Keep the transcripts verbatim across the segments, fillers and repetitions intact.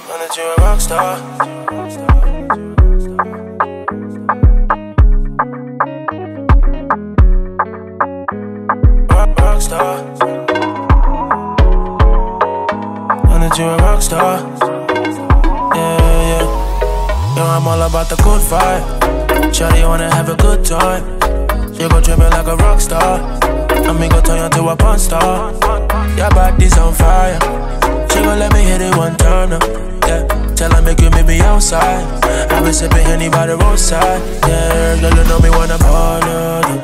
Know that you're a rock star. Rock, rock star. Know that you're a rock star. Yeah, yeah. Yo, I'm all about the good vibe. Shawty, you wanna have a good time. You gon' treat me like a rock star. And me gon' turn you to a porn star. Your body's on fire. She gon' let me hit it one time now. Yeah, tell her make you meet me outside. I been sipping Henny by the roadside. Yeah, girl, you know me wanna ball on you.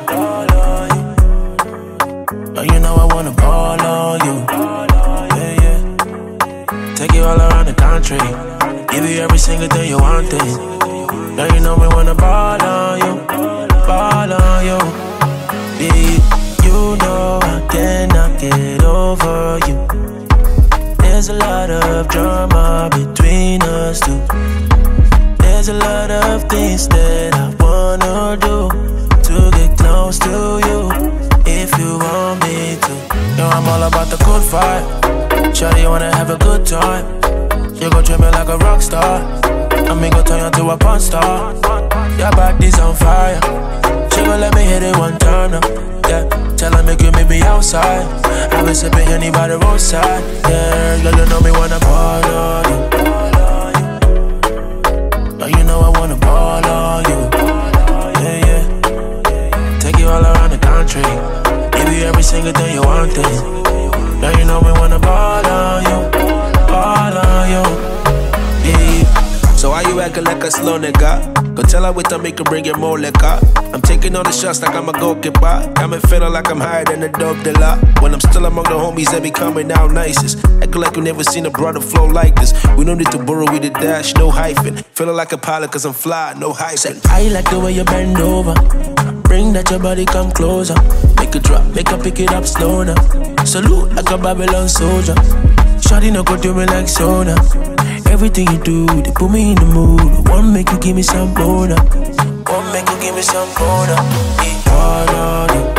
Oh, you know I wanna ball on you. Yeah, yeah. Take you all around the country. Give you every single thing you want it. Now you know me wanna ball on you. Ball on you. Yeah, you know I cannot get over you. There's a lot of drama between us two. There's a lot of things that I wanna do to get close to you, if you want me to. Yo, I'm all about the good vibe. Shawty, you wanna have a good time. You gon' treat me like a rock star. And me gon' turn you to a porn star. Your body's on fire. She gon' let me hit it one time now. Yeah, tell her make you meet me outside. I been sipping Henny by the roadside. Yeah, girl, you know me wanna ball on you. Oh, you know I wanna ball on you. Yeah, yeah. Take you all around the country. Give you every single thing you want it. Now you know me wanna ball on you. Ball on you. Yeah. So why you acting like a slow nigga? Go tell her with her, make her bring you more liquor. I'm taking all the shots like I'm a goalkeeper. Got me feeling like I'm higher than a dope dealer. When I'm still among the homies that be coming out nicest. Acting like you never seen a brother flow like this. We don't need to borrow with the dash, no hyphen. Feeling like a pilot cause I'm fly, no hyphen. I like the way you bend over. Bring that your body come closer. Make it drop, make her pick it up slow now. Salute like a Babylon soldier. Shawty no go do me like soda. Everything you do, they put me in the mood. One make you give me some boner. One make you give me some boner. Yeah. Ball on you.